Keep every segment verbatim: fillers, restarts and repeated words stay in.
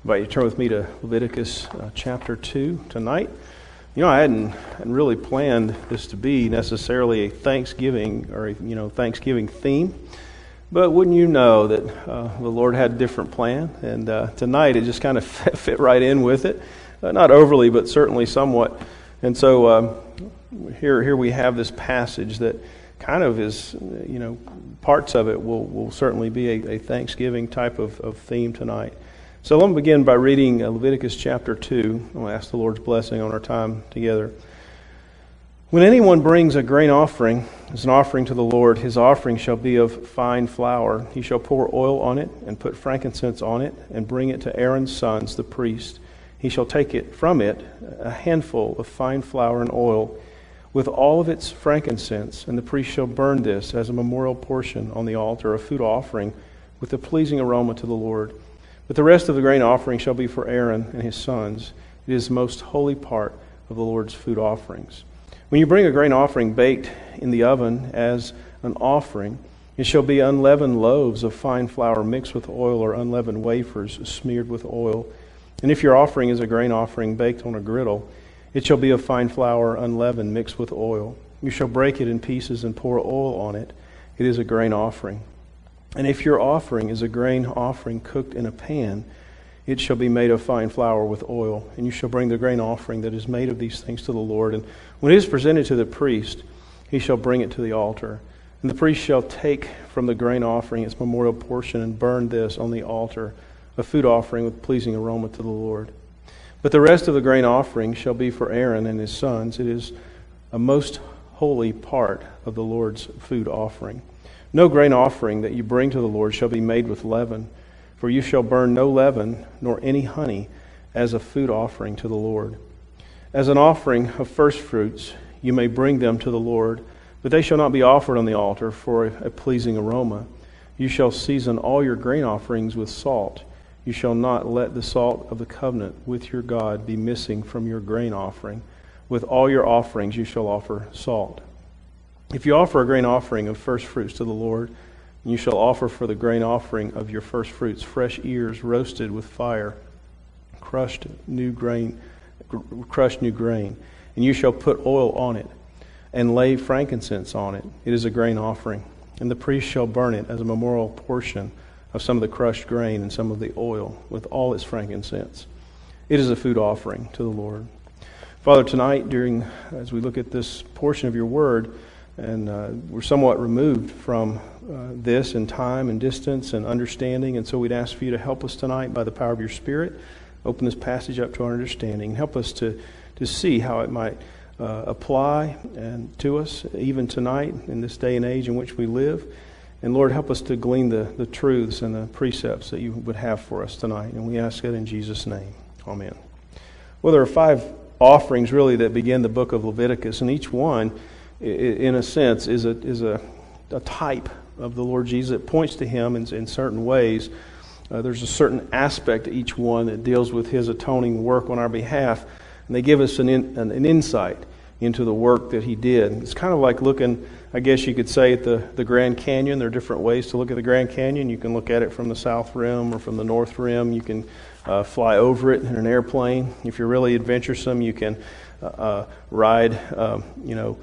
invite you to turn with me to Leviticus uh, chapter two tonight. You know, I hadn't, hadn't really planned this to be necessarily a Thanksgiving or a, you know Thanksgiving theme, but wouldn't you know that uh, the Lord had a different plan, and uh, tonight it just kind of fit, fit right in with it, uh, not overly, but certainly somewhat. And so um, here, here we have this passage that kind of is, you know, parts of it will will certainly be a, a Thanksgiving type of, of theme tonight. So let me begin by reading Leviticus chapter two. I'll ask the Lord's blessing on our time together. When anyone brings a grain offering as an offering to the Lord, his offering shall be of fine flour. He shall pour oil on it and put frankincense on it and bring it to Aaron's sons, the priest. He shall take it from it, a handful of fine flour and oil, with all of its frankincense, and the priest shall burn this as a memorial portion on the altar, a food offering with a pleasing aroma to the Lord. But the rest of the grain offering shall be for Aaron and his sons. It is the most holy part of the Lord's food offerings. When you bring a grain offering baked in the oven as an offering, it shall be unleavened loaves of fine flour mixed with oil, or unleavened wafers smeared with oil. And if your offering is a grain offering baked on a griddle, it shall be of fine flour unleavened mixed with oil. You shall break it in pieces and pour oil on it. It is a grain offering. And if your offering is a grain offering cooked in a pan, it shall be made of fine flour with oil. And you shall bring the grain offering that is made of these things to the Lord. And when it is presented to the priest, he shall bring it to the altar. And the priest shall take from the grain offering its memorial portion and burn this on the altar, a food offering with pleasing aroma to the Lord. But the rest of the grain offering shall be for Aaron and his sons. It is a most holy part of the Lord's food offering. No grain offering that you bring to the Lord shall be made with leaven, for you shall burn no leaven nor any honey as a food offering to the Lord. As an offering of first fruits, you may bring them to the Lord, but they shall not be offered on the altar for a pleasing aroma. You shall season all your grain offerings with salt. You shall not let the salt of the covenant with your God be missing from your grain offering. With all your offerings you shall offer salt. If you offer a grain offering of first fruits to the Lord, you shall offer for the grain offering of your first fruits fresh ears roasted with fire, crushed new grain, crushed new grain, and you shall put oil on it and lay frankincense on it. It is a grain offering, and the priest shall burn it as a memorial portion of some of the crushed grain and some of the oil with all its frankincense. It is a food offering to the Lord. Father, tonight, during as we look at this portion of your word, and uh, we're somewhat removed from uh, this in time and distance and understanding, and so we'd ask for you to help us tonight by the power of your Spirit. Open this passage up to our understanding and help us to, to see how it might uh, apply and to us even tonight in this day and age in which we live. And Lord, help us to glean the, the truths and the precepts that you would have for us tonight. And we ask it in Jesus' name. Amen. Well, there are five offerings really that begin the book of Leviticus, and each one, in a sense, is a is a, a type of the Lord Jesus. It points to him in, in certain ways. Uh, there's a certain aspect to each one that deals with his atoning work on our behalf, and they give us an, in, an, an insight into the work that he did. It's kind of like looking, I guess you could say, at the, the Grand Canyon. There are different ways to look at the Grand Canyon. You can look at it from the south rim or from the north rim. You can uh, fly over it in an airplane. If you're really adventuresome, you can uh, uh, ride, um, you know,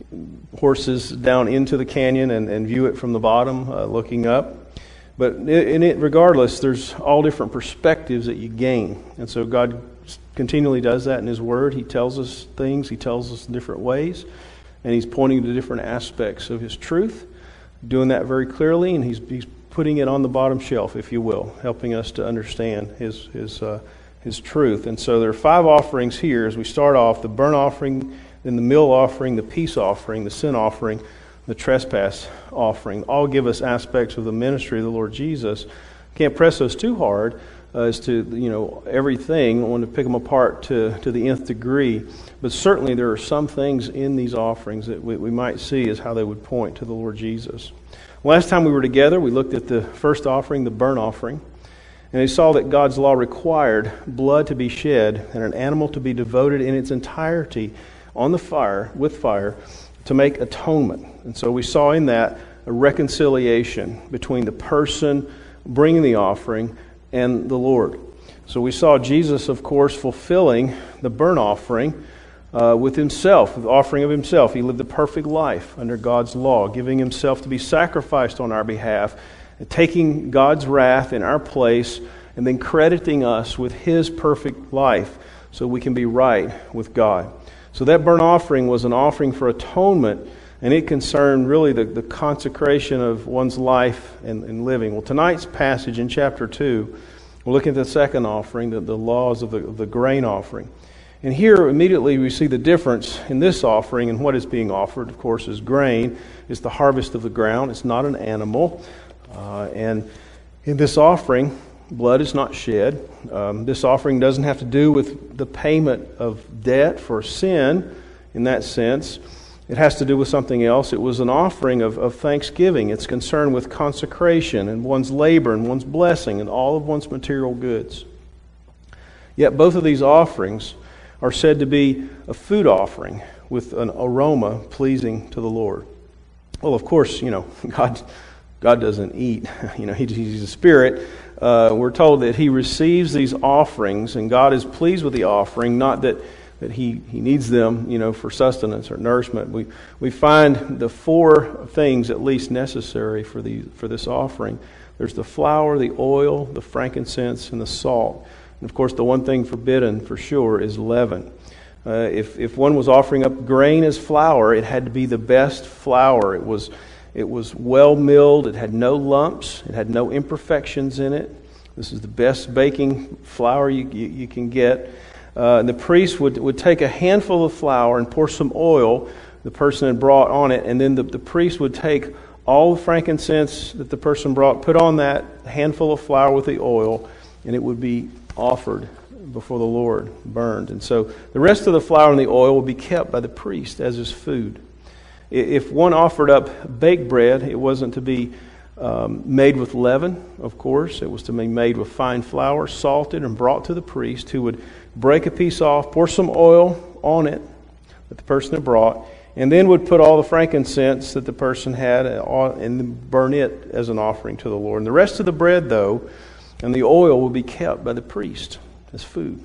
horses down into the canyon and, and view it from the bottom, uh, looking up. But in it, regardless, there's all different perspectives that you gain. And so God continually does that in his word. He tells us things, he tells us different ways, and he's pointing to different aspects of his truth, doing that very clearly, and he's, he's putting it on the bottom shelf, if you will, helping us to understand his his uh, his truth. And so there are five offerings here as we start off: the burnt offering, then the meal offering, the peace offering, the sin offering, the trespass offering. All give us aspects of the ministry of the Lord Jesus. Can't press those too hard uh, as to, you know, everything. I want to pick them apart to, to the nth degree. But certainly there are some things in these offerings that we, we might see as how they would point to the Lord Jesus. Last time we were together, we looked at the first offering, the burnt offering. And we saw that God's law required blood to be shed and an animal to be devoted in its entirety on the fire, with fire, to make atonement. And so we saw in that a reconciliation between the person bringing the offering and the Lord. So we saw Jesus, of course, fulfilling the burnt offering uh, with himself, with the offering of himself. He lived a perfect life under God's law, giving himself to be sacrificed on our behalf, taking God's wrath in our place, and then crediting us with his perfect life so we can be right with God. So that burnt offering was an offering for atonement, and it concerned really the, the consecration of one's life and, and living. Well, tonight's passage in chapter two, we're looking at the second offering, the, the laws of the, of the grain offering. And here immediately we see the difference in this offering and what is being offered, of course, is grain. It's the harvest of the ground. It's not an animal. Uh, and in this offering, blood is not shed. Um, this offering doesn't have to do with the payment of debt for sin in that sense. It has to do with something else. It was an offering of, of thanksgiving. It's concerned with consecration and one's labor and one's blessing and all of one's material goods. Yet both of these offerings are said to be a food offering with an aroma pleasing to the Lord. Well, of course, you know, God God doesn't eat. You know, he, He's a spirit. Uh, we're told that He receives these offerings, and God is pleased with the offering, not that that he, he needs them, you know, for sustenance or nourishment. We we find the four things at least necessary for the for this offering. There's the flour, the oil, the frankincense, and the salt. And of course, the one thing forbidden for sure is leaven. Uh, if if one was offering up grain as flour, it had to be the best flour. It was it was well milled. It had no lumps. It had no imperfections in it. This is the best baking flour you you, you can get. Uh, and the priest would, would take a handful of flour and pour some oil the person had brought on it, and then the, the priest would take all the frankincense that the person brought, put on that handful of flour with the oil, and it would be offered before the Lord, burned. And so the rest of the flour and the oil would be kept by the priest as his food. If one offered up baked bread, it wasn't to be um, made with leaven, of course. It was to be made with fine flour, salted, and brought to the priest, who would break a piece off, pour some oil on it that the person had brought, and then would put all the frankincense that the person had and burn it as an offering to the Lord. And the rest of the bread, though, and the oil would be kept by the priest as food.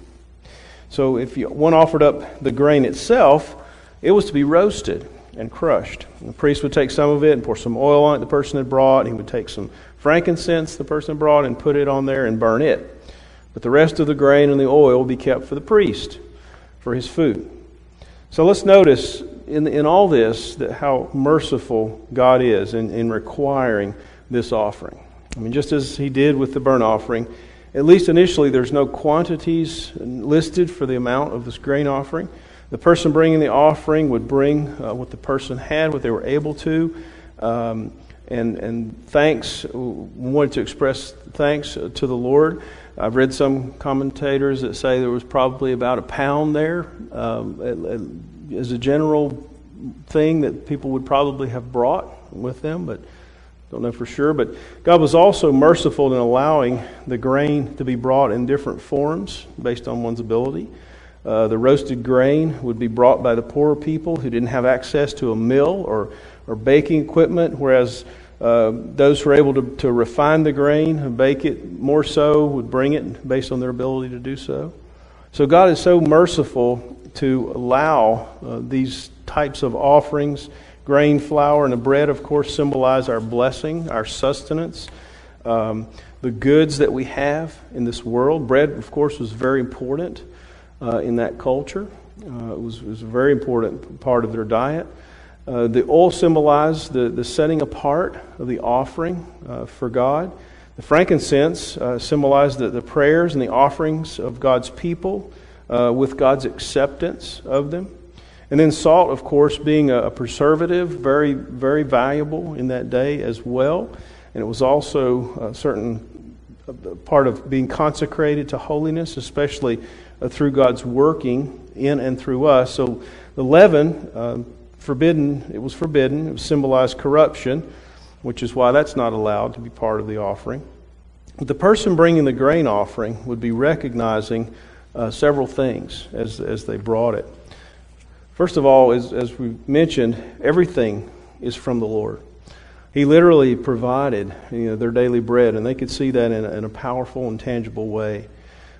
So if you, one offered up the grain itself, it was to be roasted and crushed. And the priest would take some of it and pour some oil on it the person had brought. He would take some frankincense the person had brought and put it on there and burn it. But the rest of the grain and the oil will be kept for the priest, for his food. So let's notice in in all this that how merciful God is in, in requiring this offering. I mean, just as He did with the burnt offering, at least initially there's no quantities listed for the amount of this grain offering. The person bringing the offering would bring uh, what the person had, what they were able to, um, and and thanks, wanted to express thanks to the Lord. I've read some commentators that say there was probably about a pound there um, as a general thing that people would probably have brought with them, but don't know for sure. But God was also merciful in allowing the grain to be brought in different forms based on one's ability. Uh, the roasted grain would be brought by the poorer people who didn't have access to a mill or, or baking equipment, whereas uh, those who were able to, to refine the grain and bake it more so would bring it based on their ability to do so. So God is so merciful to allow uh, these types of offerings. Grain, flour, and the bread, of course, symbolize our blessing, our sustenance, um, the goods that we have in this world. Bread, of course, was very important uh, in that culture. Uh, it was, it was a very important part of their diet. Uh, the oil symbolized the, the setting apart of the offering uh, for God. The frankincense uh, symbolized the, the prayers and the offerings of God's people uh, with God's acceptance of them. And then salt, of course, being a, a preservative, very, very valuable in that day as well. And it was also a certain part of being consecrated to holiness, especially uh, through God's working in and through us. So the leaven, uh, forbidden, it was forbidden. It symbolized corruption, which is why that's not allowed to be part of the offering. But the person bringing the grain offering would be recognizing uh, several things as, as they brought it. First of all, as, as we mentioned, everything is from the Lord. He literally provided, you know, their daily bread, and they could see that in a, in a powerful and tangible way.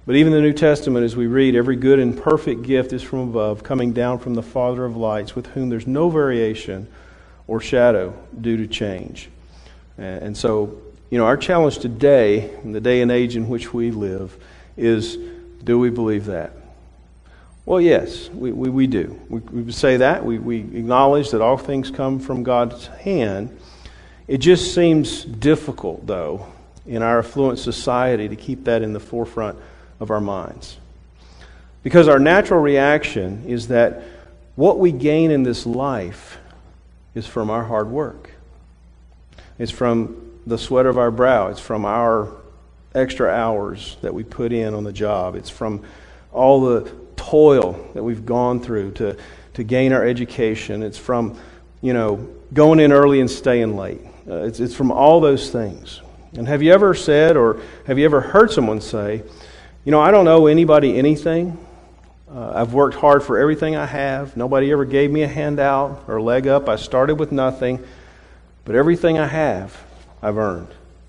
But even in the New Testament, as we read, every good and perfect gift is from above, coming down from the Father of lights, with whom there's no variation or shadow due to change. And so, you know, our challenge today, in the day and age in which we live, is, do we believe that? Well, yes, we, we, we do. We, we say that. We, we acknowledge that all things come from God's hand. It just seems difficult, though, in our affluent society to keep that in the forefront of our minds. Because our natural reaction is that what we gain in this life is from our hard work. It's from the sweat of our brow. It's from our extra hours that we put in on the job. It's from all the toil that we've gone through to, to gain our education. It's from, you know, going in early and staying late. Uh, it's, it's from all those things. And have you ever said, or have you ever heard someone say, you know, I don't owe anybody anything. Uh, I've worked hard for everything I have. Nobody ever gave me a handout or a leg up. I started with nothing. But everything I have, I've earned.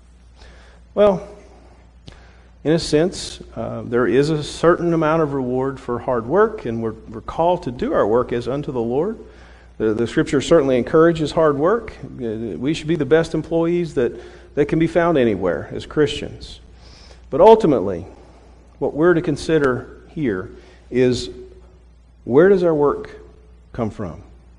Well, in a sense, uh, there is a certain amount of reward for hard work, and we're, we're called to do our work as unto the Lord. The, the Scripture certainly encourages hard work. We should be the best employees that, that can be found anywhere as Christians. But ultimately, what we're to consider here is, where does our work come from?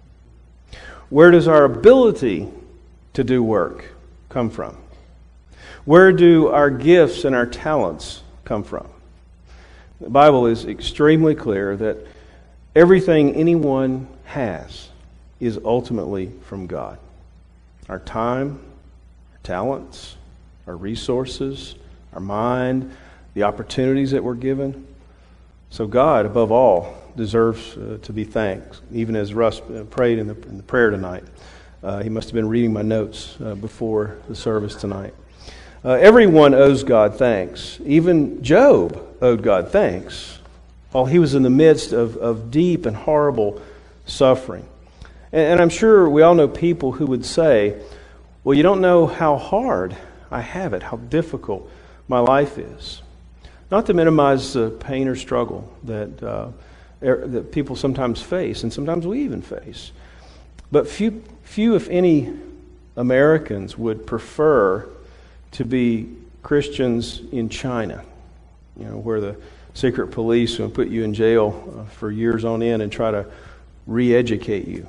Where does our ability to do work come from? Where do our gifts and our talents come from? The Bible is extremely clear that everything anyone has is ultimately from God. Our time, our talents, our resources, our mind, the opportunities that we're given. So God, above all, deserves uh, to be thanked, even as Russ uh, prayed in the, in the prayer tonight. Uh, he must have been reading my notes uh, before the service tonight. Uh, everyone owes God thanks. Even Job owed God thanks while he was in the midst of, of deep and horrible suffering. And, and I'm sure we all know people who would say, well, you don't know how hard I have it, how difficult my life is. Not to minimize the pain or struggle that, uh, er, that people sometimes face, and sometimes we even face. But few, few, if any, Americans would prefer to be Christians in China, you know, where the secret police will put you in jail uh, for years on end and try to re-educate you.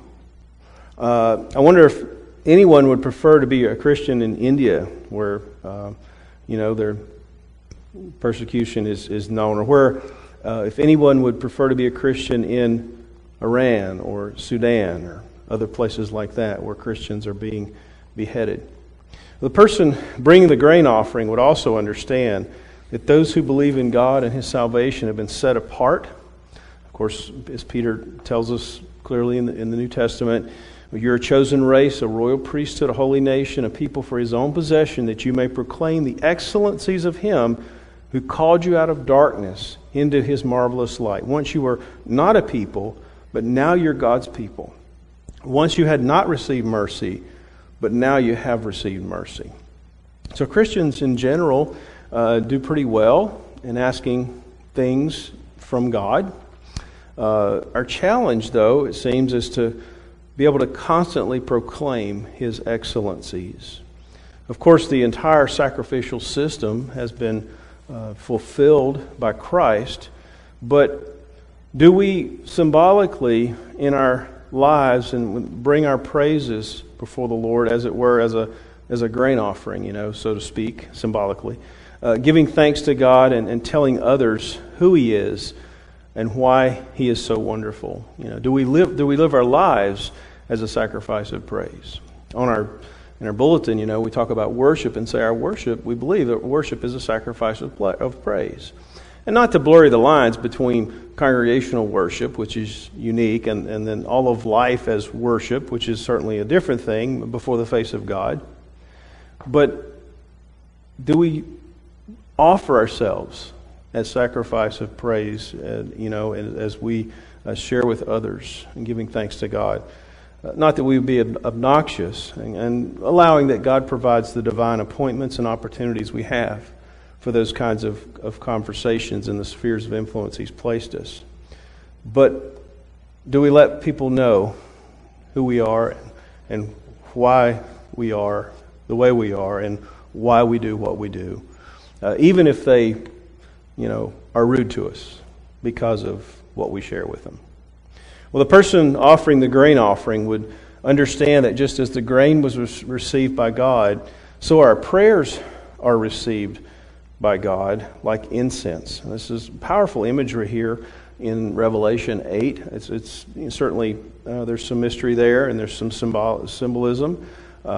Uh, I wonder if anyone would prefer to be a Christian in India, where uh, you know their persecution is, is known, or where uh, if anyone would prefer to be a Christian in Iran or Sudan or other places like that where Christians are being beheaded. The person bringing the grain offering would also understand that those who believe in God and His salvation have been set apart. Of course, as Peter tells us clearly in the, in the New Testament, you're a chosen race, a royal priesthood, a holy nation, a people for His own possession, that you may proclaim the excellencies of Him who called you out of darkness into His marvelous light. Once you were not a people, but now you're God's people. Once you had not received mercy, but now you have received mercy. So Christians in general uh, do pretty well in asking things from God. Uh, our challenge, though, it seems, is to be able to constantly proclaim His excellencies. Of course, the entire sacrificial system has been uh, fulfilled by Christ, but do we symbolically in our lives and bring our praises before the Lord, as it were, as a as a grain offering, you know, so to speak, symbolically, uh, giving thanks to God and, and telling others who He is and why He is so wonderful? You know, do we live do we live our lives as a sacrifice of praise? On our in our bulletin, you know, we talk about worship and say our worship. We believe that worship is a sacrifice of of praise. And not to blurry the lines between congregational worship, which is unique, and, and then all of life as worship, which is certainly a different thing before the face of God. But do we offer ourselves as sacrifice of praise, uh, you know, as we uh, share with others and giving thanks to God? Uh, not that we would be obnoxious, and, and allowing that God provides the divine appointments and opportunities we have for those kinds of, of conversations in the spheres of influence He's placed us. But do we let people know who we are and why we are the way we are and why we do what we do, uh, even if they, you know, are rude to us because of what we share with them? Well, the person offering the grain offering would understand that just as the grain was re- received by God, so our prayers are received by God like incense. And this is powerful imagery here in Revelation eight. It's, it's certainly, uh, there's some mystery there, and there's some symbol, symbolism,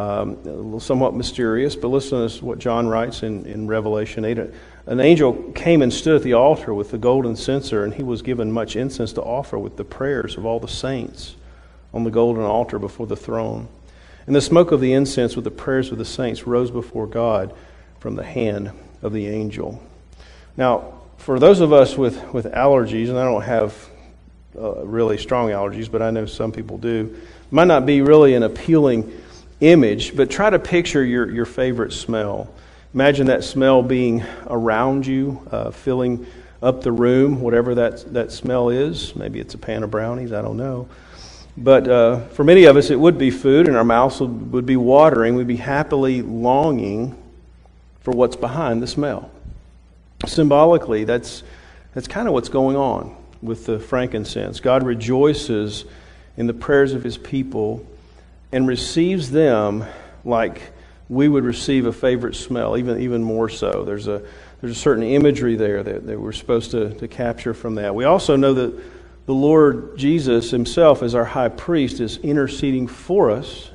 um, somewhat mysterious, but listen to what John writes in, in Revelation eight. An angel came and stood at the altar with the golden censer, and he was given much incense to offer with the prayers of all the saints on the golden altar before the throne. And the smoke of the incense with the prayers of the saints rose before God from the hand of the angel. Now, for those of us with, with allergies, and I don't have uh, really strong allergies, but I know some people do, it might not be really an appealing image, but try to picture your, your favorite smell. Imagine that smell being around you, uh, filling up the room, whatever that, that smell is. Maybe it's a pan of brownies, I don't know. But uh, for many of us, it would be food, and our mouths would, would be watering. We'd be happily longing for what's behind the smell. Symbolically, that's that's kind of what's going on with the frankincense. God rejoices in the prayers of His people and receives them like we would receive a favorite smell, even even more so. There's a there's a certain imagery there that, that we're supposed to, to capture from that. We also know that the Lord Jesus Himself, as our high priest, is interceding for us,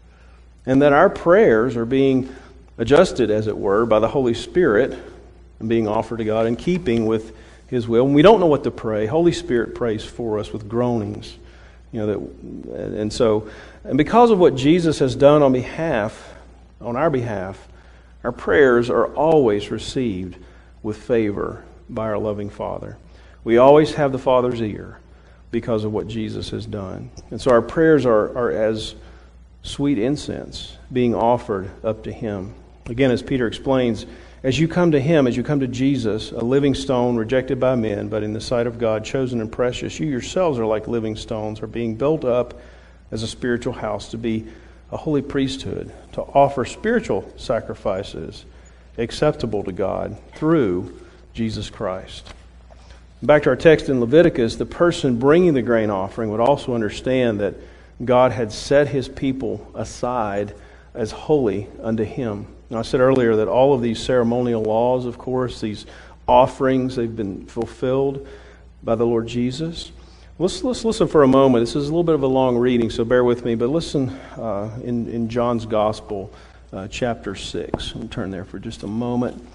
and that our prayers are being adjusted, as it were, by the Holy Spirit and being offered to God in keeping with His will. When we don't know what to pray, Holy Spirit prays for us with groanings. You know that, and so, and because of what Jesus has done on behalf, on our behalf, our prayers are always received with favor by our loving Father. We always have the Father's ear because of what Jesus has done. And so our prayers are, are as sweet incense being offered up to Him. Again, as Peter explains, as you come to Him, as you come to Jesus, a living stone rejected by men, but in the sight of God, chosen and precious, you yourselves are like living stones, are being built up as a spiritual house to be a holy priesthood, to offer spiritual sacrifices acceptable to God through Jesus Christ. Back to our text in Leviticus, the person bringing the grain offering would also understand that God had set His people aside as holy unto Him. Now, I said earlier that all of these ceremonial laws, of course, these offerings, they've been fulfilled by the Lord Jesus. Let's, let's listen for a moment. This is a little bit of a long reading, so bear with me. But listen uh, in, in John's Gospel, uh, chapter six. I'll turn there for just a moment.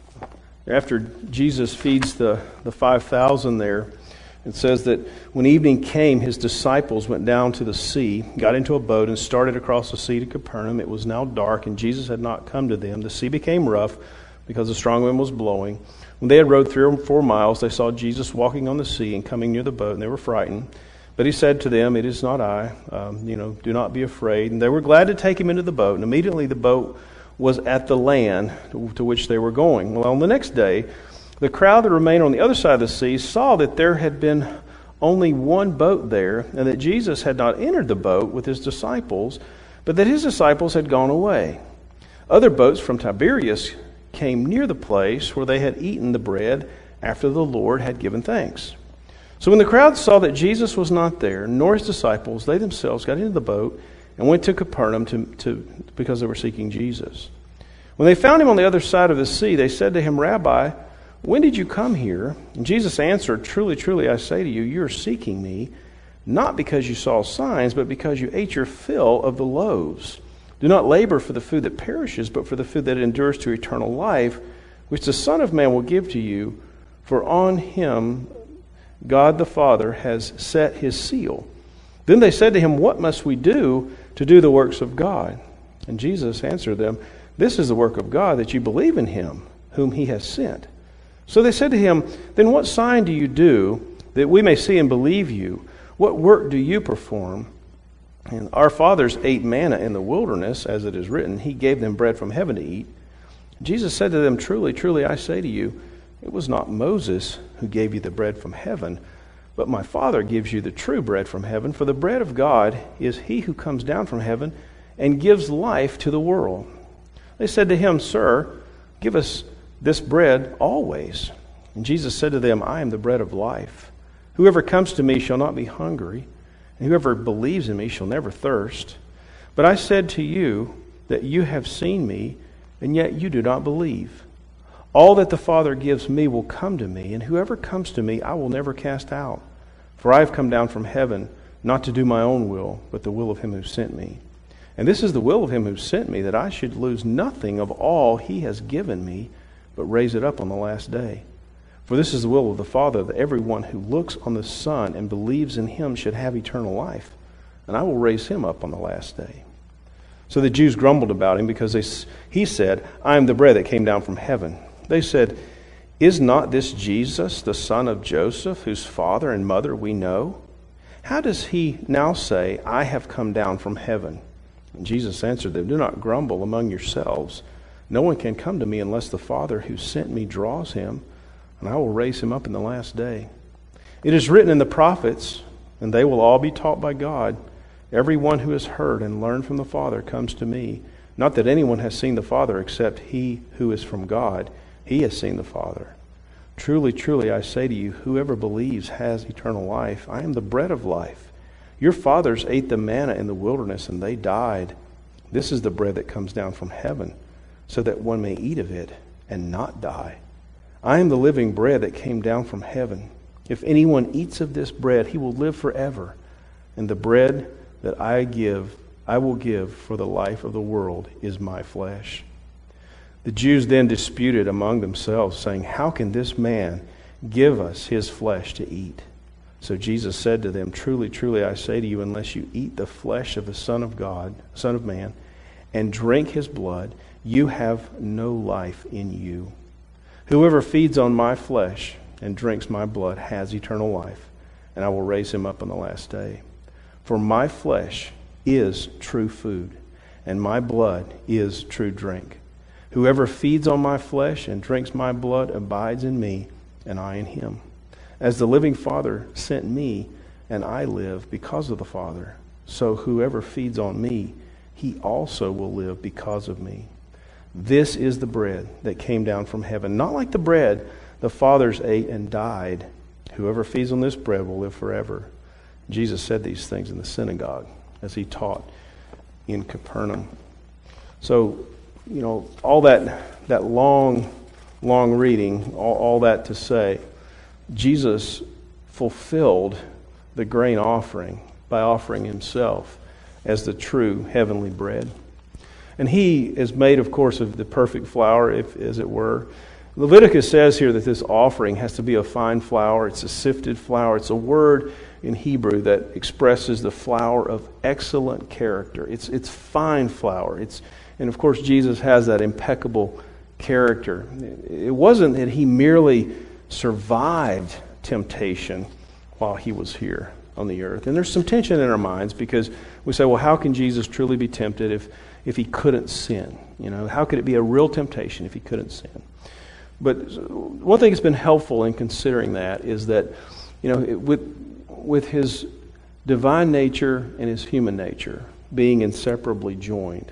After Jesus feeds the, the five thousand there, it says that when evening came, His disciples went down to the sea, got into a boat, and started across the sea to Capernaum. It was now dark, and Jesus had not come to them. The sea became rough because the strong wind was blowing. When they had rowed three or four miles, they saw Jesus walking on the sea and coming near the boat, and they were frightened. But He said to them, "It is not I. Um, you know, do not be afraid." And they were glad to take Him into the boat. And immediately the boat was at the land to, to which they were going. Well, on the next day, the crowd that remained on the other side of the sea saw that there had been only one boat there, and that Jesus had not entered the boat with His disciples, but that His disciples had gone away. Other boats from Tiberias came near the place where they had eaten the bread after the Lord had given thanks. So when the crowd saw that Jesus was not there, nor His disciples, they themselves got into the boat and went to Capernaum to, to, because they were seeking Jesus. When they found Him on the other side of the sea, they said to Him, "Rabbi, when did you come here?" And Jesus answered, "Truly, truly, I say to you, you are seeking me, not because you saw signs, but because you ate your fill of the loaves. Do not labor for the food that perishes, but for the food that endures to eternal life, which the Son of Man will give to you. For on Him God the Father has set His seal." Then they said to Him, "What must we do to do the works of God?" And Jesus answered them, "This is the work of God, that you believe in Him, whom He has sent." So they said to Him, "Then what sign do you do, that we may see and believe you? What work do you perform? And our fathers ate manna in the wilderness, as it is written, He gave them bread from heaven to eat." Jesus said to them, "Truly, truly, I say to you, it was not Moses who gave you the bread from heaven, but my Father gives you the true bread from heaven. For the bread of God is he who comes down from heaven and gives life to the world." They said to him, "Sir, give us this bread always." And Jesus said to them, "I am the bread of life. Whoever comes to me shall not be hungry, and whoever believes in me shall never thirst. But I said to you that you have seen me, and yet you do not believe. All that the Father gives me will come to me, and whoever comes to me I will never cast out. For I have come down from heaven, not to do my own will, but the will of him who sent me. And this is the will of him who sent me, that I should lose nothing of all he has given me, but raise it up on the last day. For this is the will of the Father, that everyone who looks on the Son and believes in him should have eternal life, and I will raise him up on the last day." So the Jews grumbled about him, because they, he said, "I am the bread that came down from heaven." They said, "Is not this Jesus, the son of Joseph, whose father and mother we know? How does he now say, 'I have come down from heaven'?" And Jesus answered them, "Do not grumble among yourselves. No one can come to me unless the Father who sent me draws him, and I will raise him up in the last day. It is written in the prophets, and they will all be taught by God. Everyone who has heard and learned from the Father comes to me. Not that anyone has seen the Father except he who is from God. He has seen the Father. Truly, truly, I say to you, whoever believes has eternal life. I am the bread of life. Your fathers ate the manna in the wilderness, and they died. This is the bread that comes down from heaven, so that one may eat of it and not die. I am the living bread that came down from heaven. If anyone eats of this bread, he will live forever. And the bread that I give, I will give for the life of the world is my flesh." The Jews then disputed among themselves, saying, "How can this man give us his flesh to eat?" So Jesus said to them, "Truly, truly, I say to you, unless you eat the flesh of the Son of God, Son of Man, and drink his blood, you have no life in you. Whoever feeds on my flesh and drinks my blood has eternal life, and I will raise him up on the last day. For my flesh is true food, and my blood is true drink. Whoever feeds on my flesh and drinks my blood abides in me, and I in him. As the living Father sent me, and I live because of the Father, so whoever feeds on me, he also will live because of me. This is the bread that came down from heaven, not like the bread the fathers ate and died. Whoever feeds on this bread will live forever." Jesus said these things in the synagogue as he taught in Capernaum. So, you know, all that that long, long reading, all, all that to say, Jesus fulfilled the grain offering by offering himself as the true heavenly bread. And he is made, of course, of the perfect flour, if as it were. Leviticus says here that this offering has to be a fine flour. It's a sifted flour. It's a word in Hebrew that expresses the flour of excellent character. It's it's fine flour. It's and of course Jesus has that impeccable character. It wasn't that he merely survived temptation while he was here on the earth. And there's some tension in our minds, because we say, well, how can Jesus truly be tempted if if he couldn't sin? You know, how could it be a real temptation if he couldn't sin? But one thing that's been helpful in considering that is that, you know, with with his divine nature and his human nature being inseparably joined,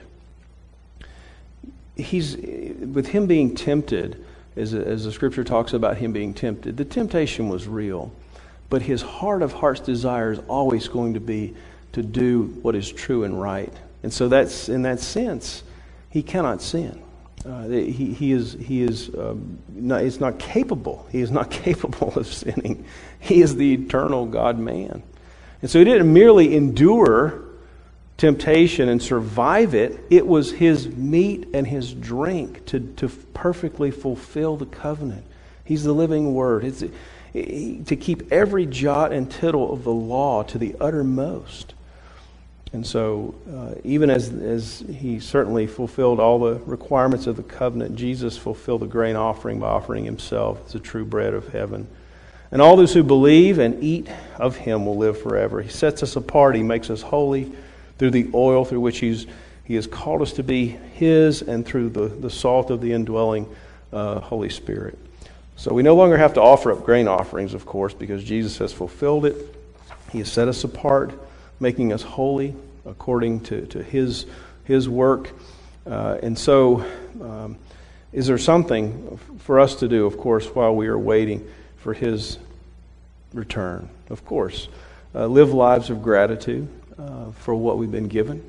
he's with him being tempted, as as the Scripture talks about him being tempted, the temptation was real, but his heart of heart's desire is always going to be to do what is true and right, and so that's in that sense he cannot sin. Uh, he he is he is um, not, is not capable. He is not capable of sinning. He is the eternal God-man, and so he didn't merely endure temptation and survive it. It was his meat and his drink to to perfectly fulfill the covenant. He's the living Word. It's he, to keep every jot and tittle of the law to the uttermost. And so, uh, even as as he certainly fulfilled all the requirements of the covenant, Jesus fulfilled the grain offering by offering himself as the true bread of heaven. And all those who believe and eat of him will live forever. He sets us apart. He makes us holy through the oil through which he's He has called us to be His, and through the, the salt of the indwelling uh, Holy Spirit. So we no longer have to offer up grain offerings, of course, because Jesus has fulfilled it. He has set us apart, making us holy according to, to His, His work. Uh, and so, um, is there something for us to do, of course, while we are waiting for His return? Of course. Uh, live lives of gratitude uh, for what we've been given.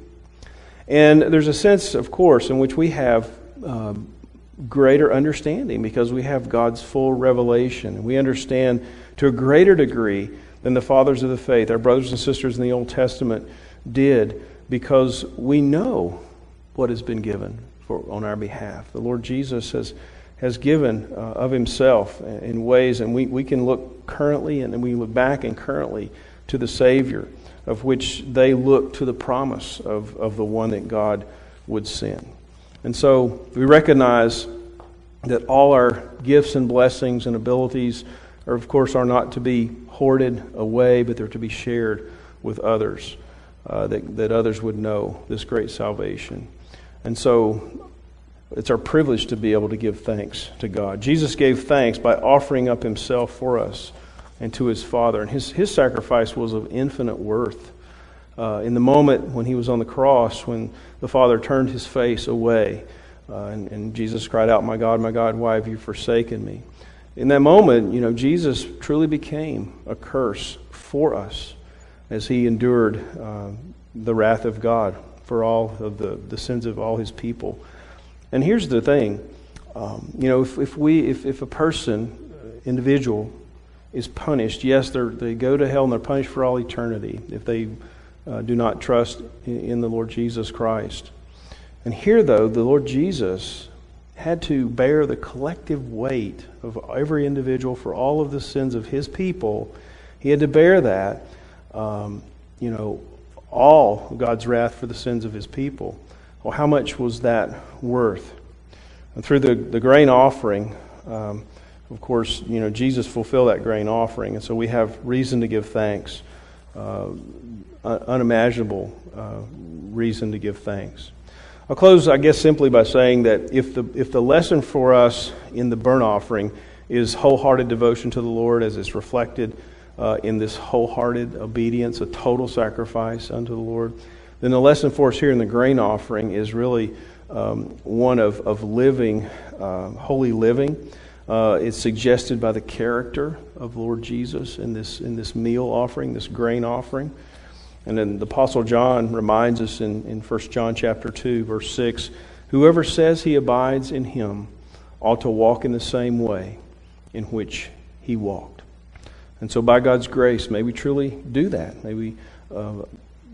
And there's a sense, of course, in which we have um, greater understanding because we have God's full revelation. And we understand to a greater degree than the fathers of the faith, our brothers and sisters in the Old Testament, did, because we know what has been given for on our behalf. The Lord Jesus has has given uh, of Himself in ways, and we, we can look currently and we look back and currently to the Savior, of which they look to the promise of, of the one that God would send. And so we recognize that all our gifts and blessings and abilities are, of course, are not to be hoarded away, but they're to be shared with others, uh, that, that others would know this great salvation. And so it's our privilege to be able to give thanks to God. Jesus gave thanks by offering up Himself for us and to His Father. And His, his sacrifice was of infinite worth. Uh, in the moment when He was on the cross, when the Father turned His face away, uh, and, and Jesus cried out, "My God, my God, why have you forsaken me?" In that moment, you know, Jesus truly became a curse for us as He endured uh, the wrath of God for all of the, the sins of all His people. And here's the thing, um, you know, if, if we, if, if a person, uh, individual, is punished, yes, they they go to hell and they're punished for all eternity if they uh, do not trust in, in the Lord Jesus Christ. And here, though, the Lord Jesus had to bear the collective weight of every individual for all of the sins of His people. He had to bear that, um, you know, all of God's wrath for the sins of His people. Well, how much was that worth? And through the, the grain offering, um, of course, you know, Jesus fulfilled that grain offering, and so we have reason to give thanks, uh, unimaginable uh, reason to give thanks. I'll close, I guess, simply by saying that if the if the lesson for us in the burnt offering is wholehearted devotion to the Lord, as it's reflected uh, in this wholehearted obedience, a total sacrifice unto the Lord, then the lesson for us here in the grain offering is really um, one of, of living, uh, holy living. Uh, it's suggested by the character of Lord Jesus in this in this meal offering, this grain offering. And then the Apostle John reminds us in, in First John chapter two, verse six, "Whoever says he abides in Him ought to walk in the same way in which He walked." And so by God's grace, may we truly do that. May we uh,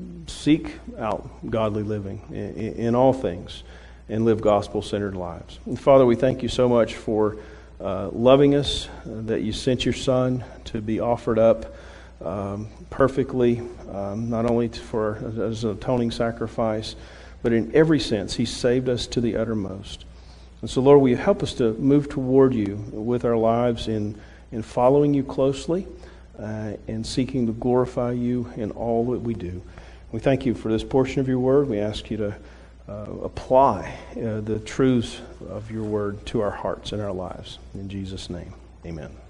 seek out godly living in, in all things and live gospel-centered lives. And Father, we thank You so much for uh, loving us, uh, that You sent Your Son to be offered up um, perfectly, um, not only for as an atoning sacrifice, but in every sense, He saved us to the uttermost. And so, Lord, will You help us to move toward You with our lives in, in following You closely uh, and seeking to glorify You in all that we do. We thank You for this portion of Your Word. We ask You to uh, apply uh, the truths of Your Word to our hearts and our lives. In Jesus' name, amen.